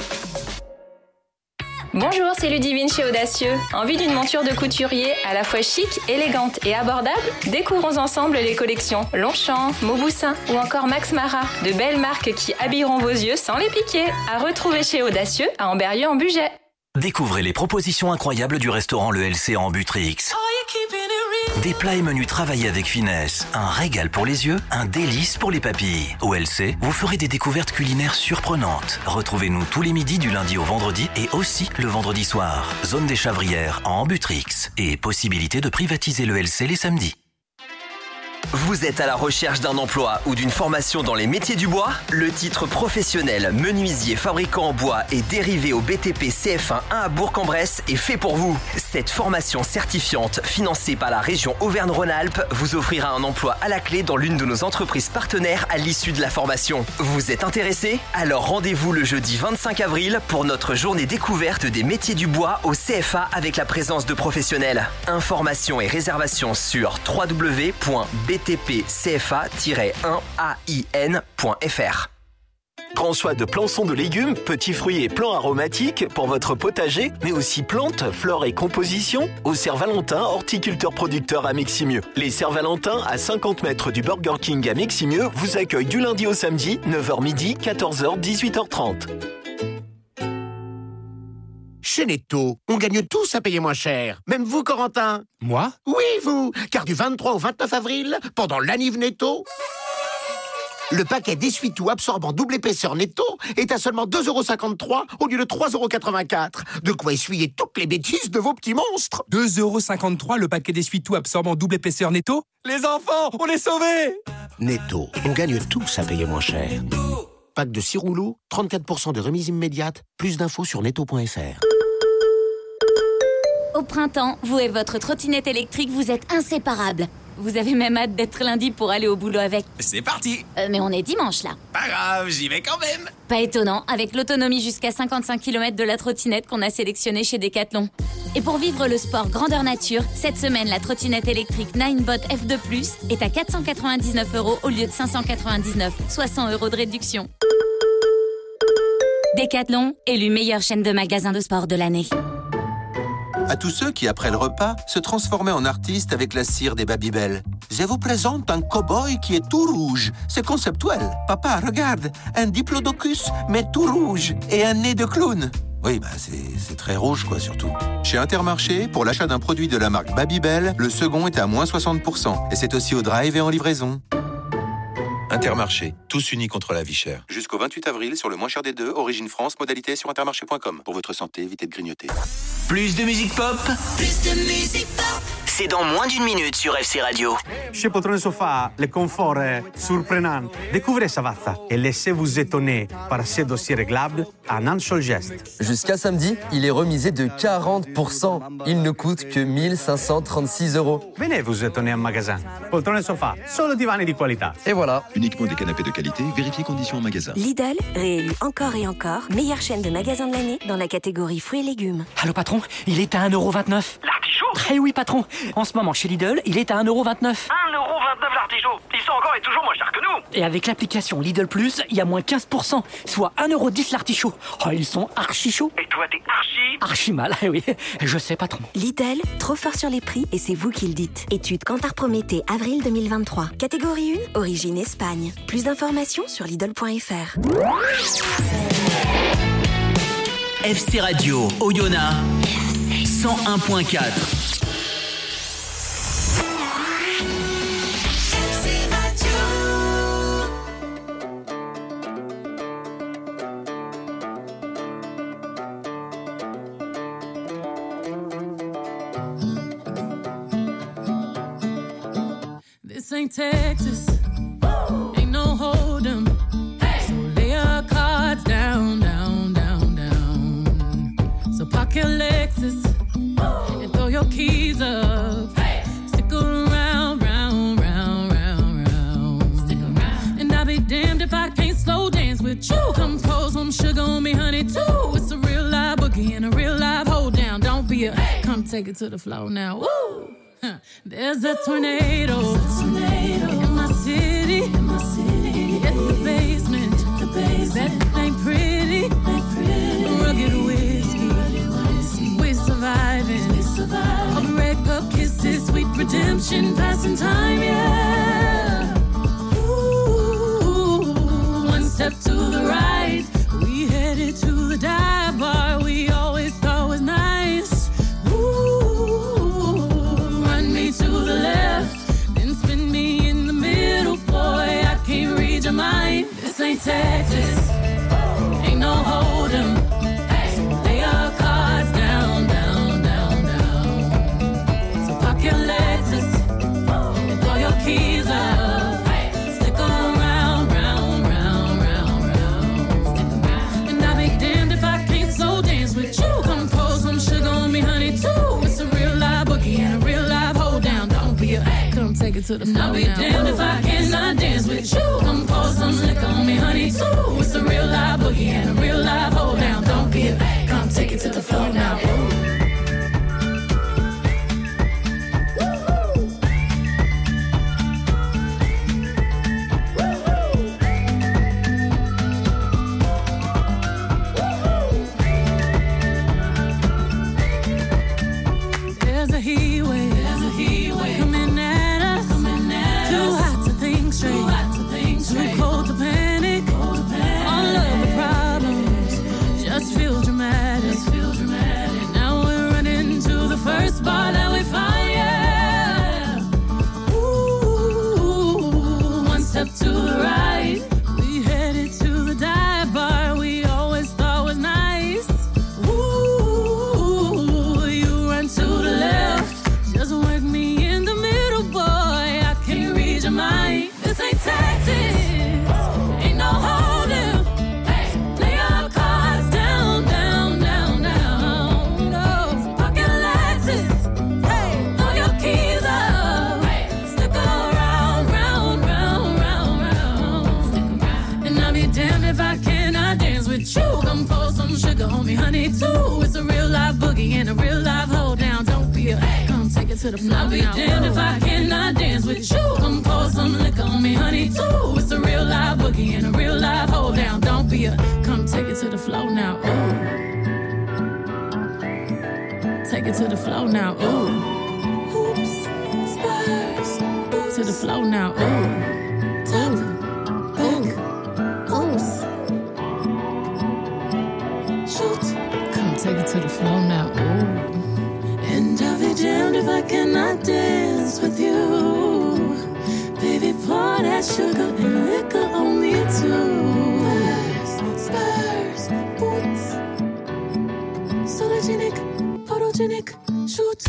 [SPEAKER 17] Bonjour, c'est Ludivine chez Audacieux. Envie d'une monture de couturier à la fois chic, élégante et abordable? Découvrons ensemble les collections Longchamp, Mauboussin ou encore Max Mara. De belles marques qui habilleront vos yeux sans les piquer. À retrouver chez Audacieux à Amberieu-en-Bugey.
[SPEAKER 15] Découvrez les propositions incroyables du restaurant Le L C en Butrix. Des plats et menus travaillés avec finesse, un régal pour les yeux, un délice pour les papilles. Au L C, vous ferez des découvertes culinaires surprenantes. Retrouvez-nous tous les midis du lundi au vendredi et aussi le vendredi soir. Zone des Chavrières en Butrix et possibilité de privatiser le L C les samedis.
[SPEAKER 5] Vous êtes à la recherche d'un emploi ou d'une formation dans les métiers du bois? Le titre professionnel menuisier fabricant en bois et dérivé au B T P C F un à Bourg-en-Bresse est fait pour vous. Cette formation certifiante financée par la région Auvergne-Rhône-Alpes vous offrira un emploi à la clé dans l'une de nos entreprises partenaires à l'issue de la formation. Vous êtes intéressé? Alors rendez-vous le jeudi vingt-cinq avril pour notre journée découverte des métiers du bois au C F A avec la présence de professionnels. Informations et réservations sur w w w point b t p c f a tiret un a i n point f r.
[SPEAKER 16] Grand choix de plançons de légumes, petits fruits et plants aromatiques pour votre potager, mais aussi plantes, flore et composition au Cerf-Valentin, horticulteur producteur à Meximieux. Les Cerf-Valentin, à cinquante mètres du Burger King à Meximieux, vous accueillent du lundi au samedi, neuf heures midi, quatorze heures, dix-huit heures trente.
[SPEAKER 18] Chez Netto, on gagne tous à payer moins cher. Même vous, Corentin.
[SPEAKER 19] Moi?
[SPEAKER 18] Oui, vous. Car du vingt-trois au vingt-neuf avril, pendant l'Aniv Netto, le paquet d'essuie-tout absorbant double épaisseur Netto est à seulement deux euros cinquante-trois au lieu de trois euros quatre-vingt-quatre. De quoi essuyer toutes les bêtises de vos petits monstres.
[SPEAKER 19] deux euros cinquante-trois le paquet d'essuie-tout absorbant double épaisseur Netto? Les enfants, on est sauvés!
[SPEAKER 18] Netto, on gagne tous à payer moins cher. Pack de six rouleaux, trente-quatre pour cent de remise immédiate. Plus d'infos sur netto point f r.
[SPEAKER 20] Au printemps, vous et votre trottinette électrique, vous êtes inséparables. Vous avez même hâte d'être lundi pour aller au boulot avec.
[SPEAKER 19] C'est parti!
[SPEAKER 20] Euh, mais on est dimanche, là.
[SPEAKER 19] Pas grave, j'y vais quand même!
[SPEAKER 20] Pas étonnant, avec l'autonomie jusqu'à cinquante-cinq kilomètres de la trottinette qu'on a sélectionnée chez Decathlon. Et pour vivre le sport grandeur nature, cette semaine, la trottinette électrique Ninebot F deux plus est à quatre cent quatre-vingt-dix-neuf euros au lieu de cinq cent quatre-vingt-dix-neuf, soit cent euros de réduction. Decathlon, élu meilleure chaîne de magasins de sport de l'année.
[SPEAKER 23] À tous ceux qui, après le repas, se transformaient en artistes avec la cire des Babybel. Je vous présente un cow-boy qui est tout rouge. C'est conceptuel. Papa, regarde, un diplodocus, mais tout rouge, et un nez de clown. Oui, bah c'est, c'est très rouge, quoi, surtout. Chez Intermarché, pour l'achat d'un produit de la marque Babybel, le second est à moins soixante pour cent. Et c'est aussi au drive et en livraison. Intermarché, tous unis contre la vie chère. Jusqu'au vingt-huit avril, sur le moins cher des deux, Origine France, modalité sur intermarché point com. Pour votre santé, évitez de grignoter.
[SPEAKER 16] Plus de musique pop,
[SPEAKER 2] Plus de musique pop.
[SPEAKER 16] c'est dans moins d'une minute sur F C Radio.
[SPEAKER 21] Chez Poltrone Sofa, le confort est surprenant. Découvrez Savazza et laissez-vous étonner par ses dossiers réglables en un seul geste.
[SPEAKER 22] Jusqu'à samedi, il est remisé de quarante pour cent. Il ne coûte que mille cinq cent trente-six euros.
[SPEAKER 21] Venez vous étonner en magasin. Poltrone Sofa, solo divani di qualità.
[SPEAKER 22] Et voilà.
[SPEAKER 10] Uniquement des canapés de qualité, vérifiez conditions en magasin.
[SPEAKER 26] Lidl, réélu encore et encore, meilleure chaîne de magasins de l'année dans la catégorie fruits et légumes.
[SPEAKER 27] Allô patron, il est à un euro vingt-neuf.
[SPEAKER 24] L'artichaut?
[SPEAKER 27] Eh oui patron, en ce moment chez Lidl, il est à un euro vingt-neuf.
[SPEAKER 24] un euro vingt-neuf l'artichaut. Ils sont encore et toujours moins chers que nous.
[SPEAKER 27] Et avec l'application Lidl Plus, il y a moins quinze pour cent, soit un euro dix l'artichaut. Oh, ils sont archi chauds.
[SPEAKER 24] Et toi, t'es archi...
[SPEAKER 27] Archi mal, eh oui, je sais patron.
[SPEAKER 26] Lidl, trop fort sur les prix et c'est vous qui le dites. Étude Kantar Prométhée, avril deux mille vingt-trois. Catégorie un, origine Espagne. Plus d'informations sur Lidl point f r.
[SPEAKER 16] F C Radio, Oyonnax, cent un point quatre.
[SPEAKER 8] This ain't ain't Texas. Ain't no hold'em. So lay your cards down, down, down, down. So park your Lexus and throw your keys up. Stick around, round, round, round, round. Stick around. And I'll be damned if I can't slow dance with you. Come pour some sugar on me, honey, too. It's a real live boogie and a real live hold down. Don't be a come take it to the floor now. Woo! Huh. There's a tornado, There's a tornado in my city, in my city. At the basement, the basement. That ain't pretty, ain't pretty. Rugged whiskey, rugged whiskey. We're surviving, we're surviving. Of red cup kisses, sweet redemption, passing time, yeah. Ooh, one step to the right, we headed to the dive bar we always thought was nice. To the left, then spin me in the middle, boy, I can't read your mind. This ain't Texas, ain't no hold'em. So lay your cards down, down, down, down. So park your Lexus and throw your keys up. Stick around, round, round, round, round. And I'll be damned if I can't slow dance with you. Come pour some sugar on me, honey, too. It's a real live boogie and a real live hold down. Don't be a come take it to the floor. I'll be now. Damned if I cannot dance with you. Come pour some liquor on me, honey, too. It's a real live boogie and a real live hold down. Don't be a come take it to the floor now. To the right, we headed to the dive bar we always thought was nice. Ooh, you run to the left, just work me in the middle, boy, I can't read your mind. This ain't Texas, ain't no hold'em. Lay your cards down, down, down, down. No, park your Lexus, throw your keys up. Stick around, round, round, round. And I'll be damned if I cannot dance with you. Come pour some sugar on me, honey, too. It's a real live boogie and a real live hold down. Don't be a come take it to the floor. I'll be damned if I cannot dance with you. Come pour some liquor on me, honey, too. It's a real live boogie and a real live hold down. Don't be a come take it to the floor now. Ooh. Take it to the floor now. Ooh. Hoops, spurs, to the floor now. Ooh. Ooh. Take it to the floor now, ooh. And I'll be damned if I cannot dance with you. Baby, pour that sugar and liquor on me too. Spurs, spurs, boots. Sologenic, photogenic, shoot.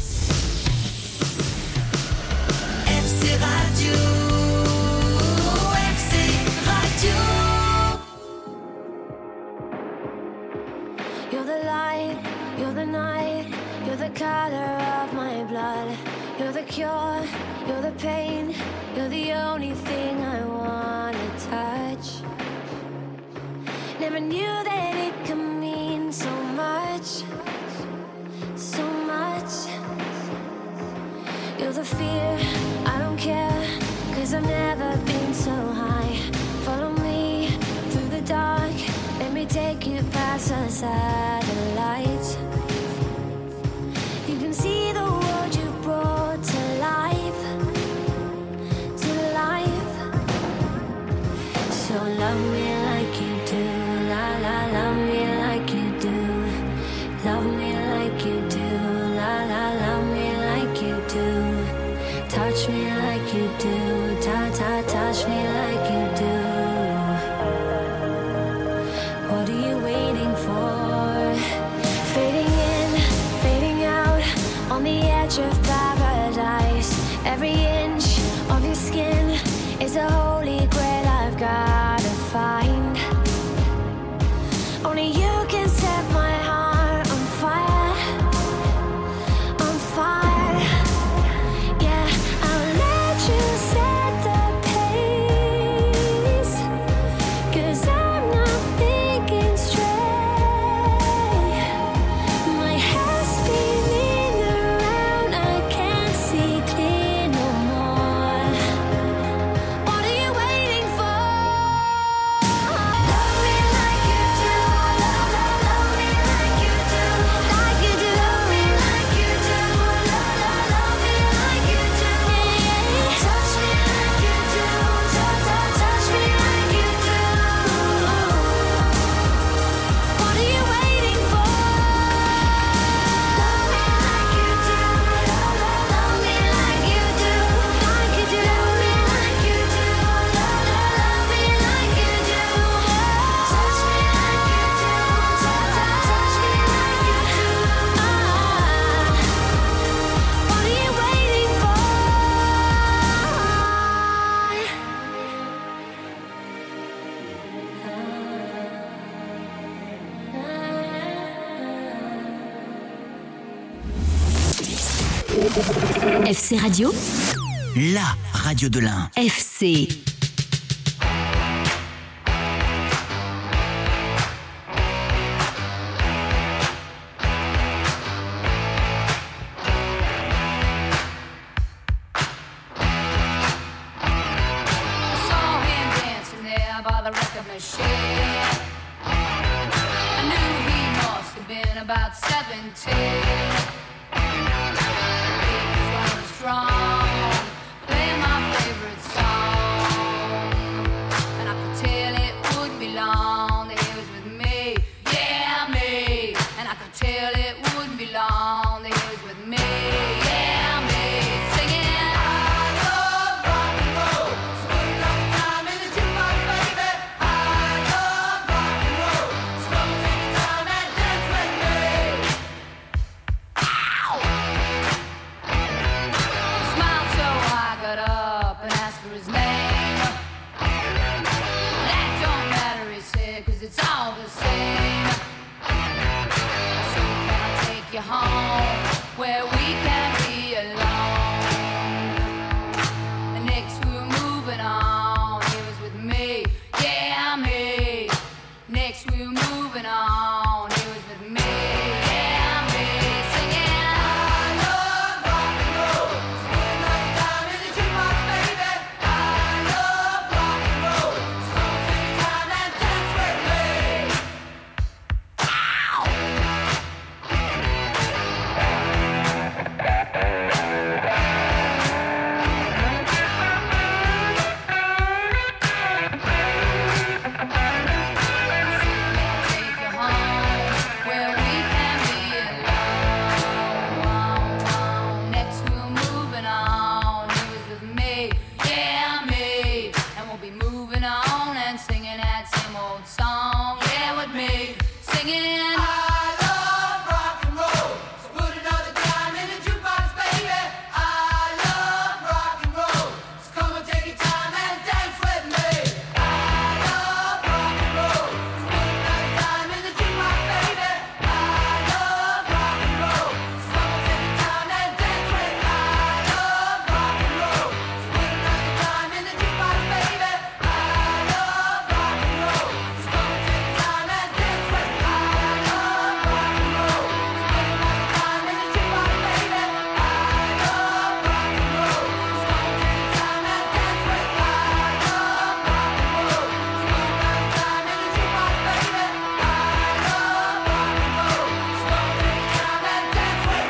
[SPEAKER 2] F C Radio, F C Radio.
[SPEAKER 1] You're the light, you're the night, you're the color of my blood. You're the cure, you're the pain, you're the only thing I wanna touch. Never knew that it could mean so much, so much. You're the fear, I don't care, cause I've never been so high. Follow me through the dark, let me take you past the satellites. You can see the world you brought to life, to life. So love me like you do, la la, love me like you do. Love me like you do, la la, love me like you do. Touch me like you do, ta ta, touch me like you do. What are you waiting for? Fading in, fading out, on the edge of paradise. Every inch of your skin find. Only you can set my heart on fire, on fire. Yeah, I'll let you set the pace, 'cause I'm not thinking straight. My head's spinning around, I can't see clear no more. What are you waiting for? Love me like you do, love, love, love me like you do, like you do. Love me like you do, love, love, love me like you do. Touch me like you do, touch, touch, touch me like you do. What are you waiting for? Love me like you do, love, love, love me like you do, like you do. Love me like you do, love, love, love me like you do. Touch me like you do, touch, touch, touch me like you do. Ah, what are you waiting for?
[SPEAKER 3] F C Radio,
[SPEAKER 4] La radio de l'Ain.
[SPEAKER 3] F C.
[SPEAKER 6] I saw him dancing there by the record machine. I knew he must have been about seventeen. He was going strong, playing my favorite song, and I could tell it wouldn't be long that he was with me, yeah me. And I could tell it wouldn't be long that he was with me, yeah me. Singing. I love rock and roll. So put another time in the jukebox, baby. I love rock and roll. So come and take your time and dance with me. Ow! He smiled so I got up and asked for his name. That don't matter, he said, 'cause it's all the same. I said, can I take you home where we can